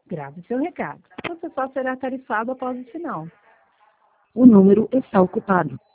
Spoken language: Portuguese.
Grave seu recado. Você só será tarifado após o sinal. O número está ocupado.